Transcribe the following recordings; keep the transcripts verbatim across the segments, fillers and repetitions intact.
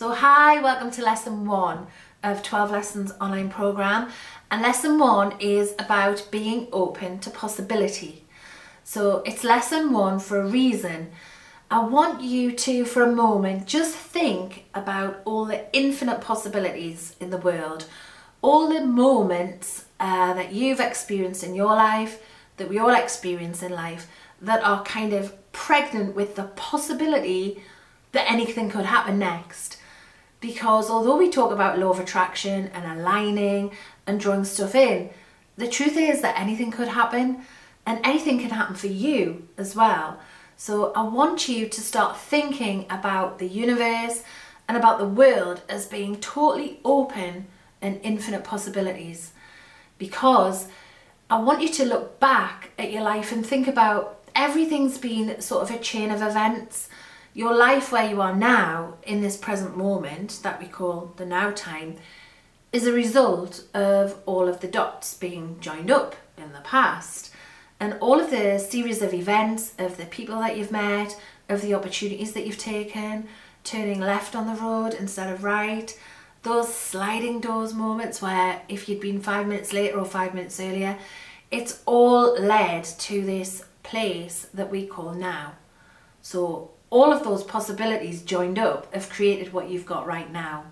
So hi, welcome to lesson one of twelve Lessons online program. And lesson one is about being open to possibility. So it's lesson one for a reason. I want you to, for a moment, just think about all the infinite possibilities in the world, all the moments uh, that you've experienced in your life, that we all experience in life, that are kind of pregnant with the possibility that anything could happen next. Because although we talk about law of attraction and aligning and drawing stuff in, the truth is that anything could happen, and anything can happen for you as well. So I want you to start thinking about the universe and about the world as being totally open and infinite possibilities. Because I want you to look back at your life and think about everything's been sort of a chain of events. Your life where you are now, in this present moment that we call the now time, is a result of all of the dots being joined up in the past. And all of the series of events, of the people that you've met, of the opportunities that you've taken, turning left on the road instead of right, those sliding doors moments where if you'd been five minutes later or five minutes earlier, it's all led to this place that we call now. So all of those possibilities joined up have created what you've got right now.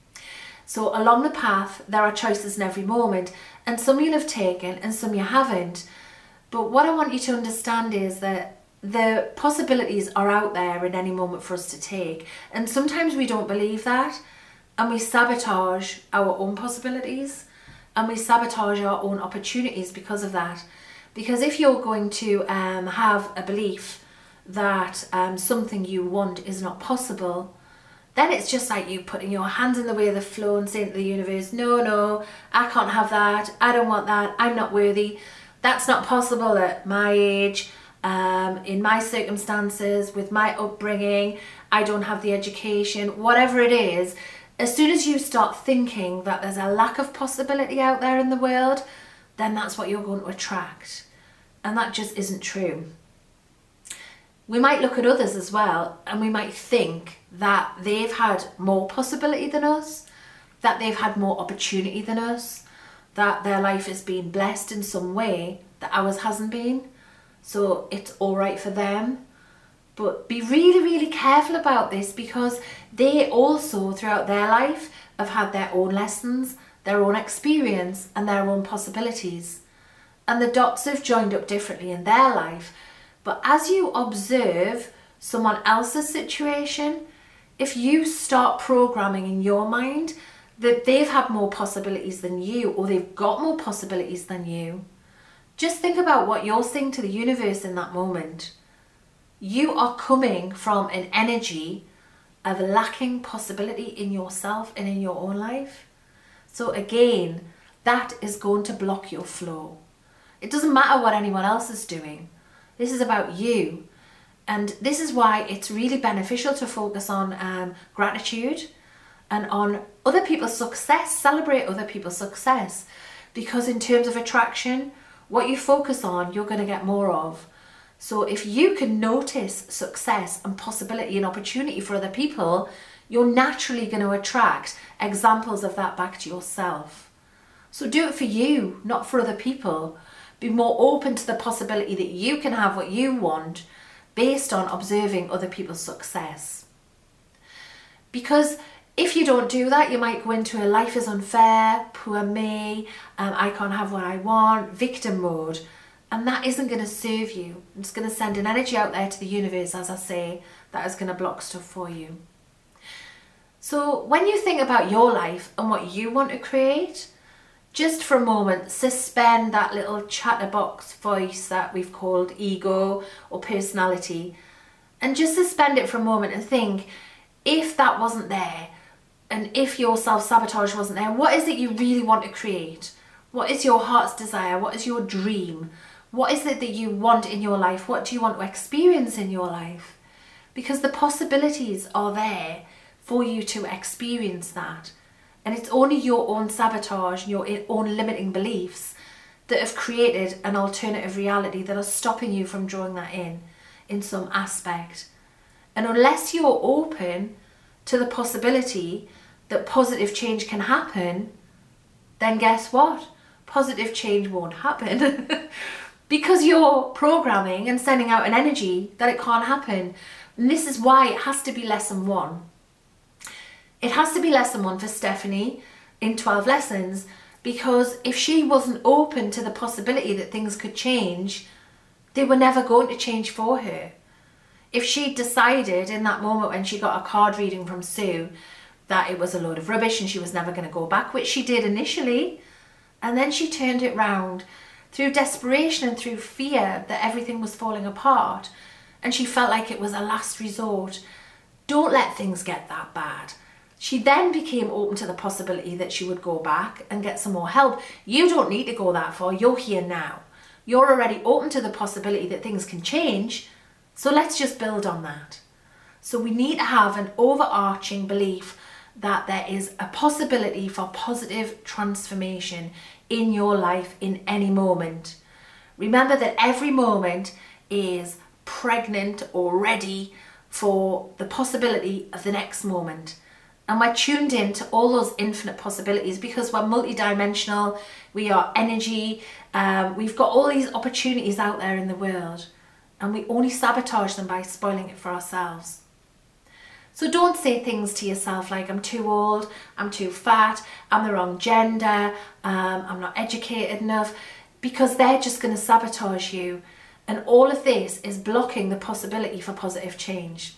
So along the path, there are choices in every moment, and some you'll have taken and some you haven't. But what I want you to understand is that the possibilities are out there in any moment for us to take. And sometimes we don't believe that, and we sabotage our own possibilities, and we sabotage our own opportunities because of that. Because if you're going to um, have a belief that um, something you want is not possible, then it's just like you putting your hands in the way of the flow and saying to the universe, no, no, I can't have that, I don't want that, I'm not worthy, that's not possible at my age, um, in my circumstances, with my upbringing, I don't have the education, whatever it is. As soon as you start thinking that there's a lack of possibility out there in the world, then that's what you're going to attract. And that just isn't true. We might look at others as well, and we might think that they've had more possibility than us, that they've had more opportunity than us, that their life has been blessed in some way that ours hasn't been. So it's all right for them. But be really, really careful about this, because they also, throughout their life, have had their own lessons, their own experience, and their own possibilities. And the dots have joined up differently in their life. But as you observe someone else's situation, if you start programming in your mind that they've had more possibilities than you, or they've got more possibilities than you, just think about what you're saying to the universe in that moment. You are coming from an energy of lacking possibility in yourself and in your own life. So again, that is going to block your flow. It doesn't matter what anyone else is doing. This is about you. And this is why it's really beneficial to focus on um, gratitude and on other people's success, celebrate other people's success. Because in terms of attraction, what you focus on, you're going to get more of. So if you can notice success and possibility and opportunity for other people, you're naturally going to attract examples of that back to yourself. So do it for you, not for other people. Be more open to the possibility that you can have what you want based on observing other people's success. Because if you don't do that, you might go into a life is unfair, poor me, um, I can't have what I want, victim mode. And that isn't going to serve you. It's going to send an energy out there to the universe, as I say, that is going to block stuff for you. So when you think about your life and what you want to create, just for a moment, suspend that little chatterbox voice that we've called ego or personality, and just suspend it for a moment and think, if that wasn't there, and if your self-sabotage wasn't there, what is it you really want to create? What is your heart's desire? What is your dream? What is it that you want in your life? What do you want to experience in your life? Because the possibilities are there for you to experience that. And it's only your own sabotage and your own limiting beliefs that have created an alternative reality that are stopping you from drawing that in, in some aspect. And unless you're open to the possibility that positive change can happen, then guess what? Positive change won't happen because you're programming and sending out an energy that it can't happen. And this is why it has to be lesson one. It has to be lesson one for Stephanie in twelve lessons, because if she wasn't open to the possibility that things could change, they were never going to change for her. If she decided in that moment when she got a card reading from Sue that it was a load of rubbish and she was never going to go back, which she did initially, and then she turned it round through desperation and through fear that everything was falling apart, and she felt like it was a last resort. Don't let things get that bad. She then became open to the possibility that she would go back and get some more help. You don't need to go that far. You're here now. You're already open to the possibility that things can change. So let's just build on that. So we need to have an overarching belief that there is a possibility for positive transformation in your life in any moment. Remember that every moment is pregnant or ready for the possibility of the next moment. And we're tuned in to all those infinite possibilities because we're multidimensional, we are energy, um, we've got all these opportunities out there in the world, and we only sabotage them by spoiling it for ourselves. So don't say things to yourself like, I'm too old, I'm too fat, I'm the wrong gender, um, I'm not educated enough, because they're just going to sabotage you. And all of this is blocking the possibility for positive change.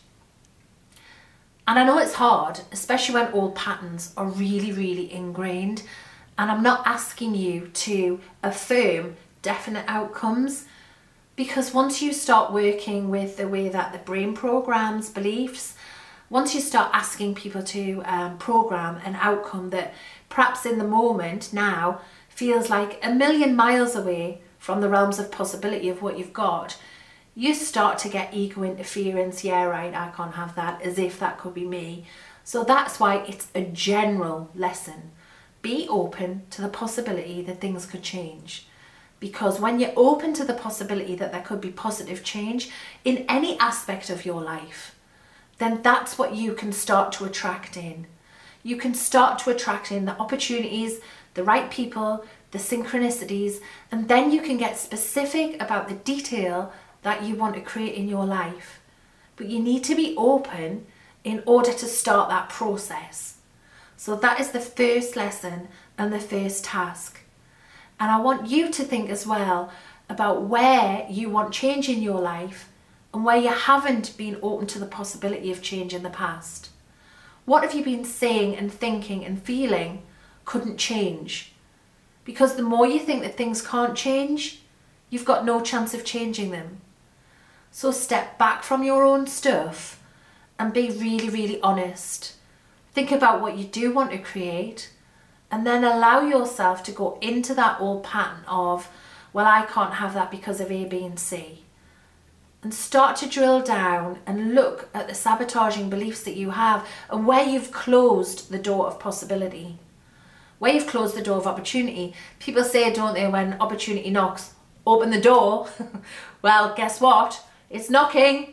And I know it's hard, especially when old patterns are really, really ingrained. And I'm not asking you to affirm definite outcomes, because once you start working with the way that the brain programs beliefs, once you start asking people to um, program an outcome that perhaps in the moment now feels like a million miles away from the realms of possibility of what you've got, you start to get ego interference. Yeah, right, I can't have that, as if that could be me. So that's why it's a general lesson. Be open to the possibility that things could change. Because when you're open to the possibility that there could be positive change in any aspect of your life, then that's what you can start to attract in. You can start to attract in the opportunities, the right people, the synchronicities, and then you can get specific about the detail that you want to create in your life. But you need to be open in order to start that process. So that is the first lesson and the first task. And I want you to think as well about where you want change in your life and where you haven't been open to the possibility of change in the past. What have you been saying and thinking and feeling couldn't change? Because the more you think that things can't change, you've got no chance of changing them. So step back from your own stuff and be really, really honest. Think about what you do want to create, and then allow yourself to go into that old pattern of, well, I can't have that because of A, B, and C. And start to drill down and look at the sabotaging beliefs that you have and where you've closed the door of possibility, where you've closed the door of opportunity. People say, don't they, when opportunity knocks, open the door. Well, guess what? It's knocking.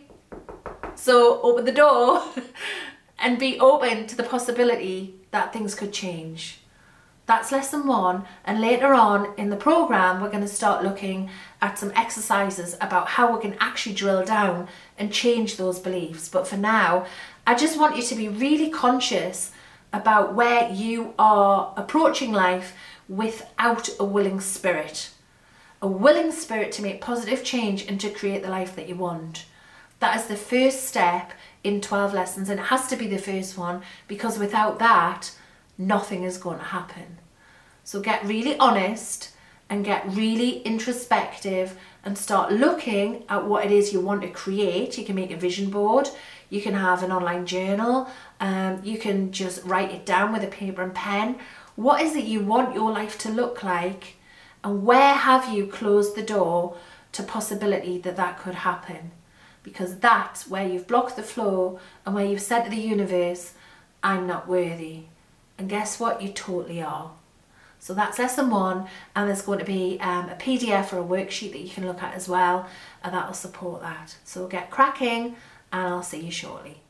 So open the door and be open to the possibility that things could change. That's lesson one, and later on in the program we're going to start looking at some exercises about how we can actually drill down and change those beliefs. But for now, I just want you to be really conscious about where you are approaching life without a willing spirit. A willing spirit to make positive change and to create the life that you want. That is the first step in twelve lessons, and it has to be the first one, because without that, nothing is going to happen. So get really honest and get really introspective and start looking at what it is you want to create. You can make a vision board, you can have an online journal, um, you can just write it down with a paper and pen. What is it you want your life to look like, and where have you closed the door to possibility that that could happen? Because that's where you've blocked the flow and where you've said to the universe, I'm not worthy. And guess what? You totally are. So that's lesson one, and there's going to be um, a P D F or a worksheet that you can look at as well, and that'll support that. So get cracking, and I'll see you shortly.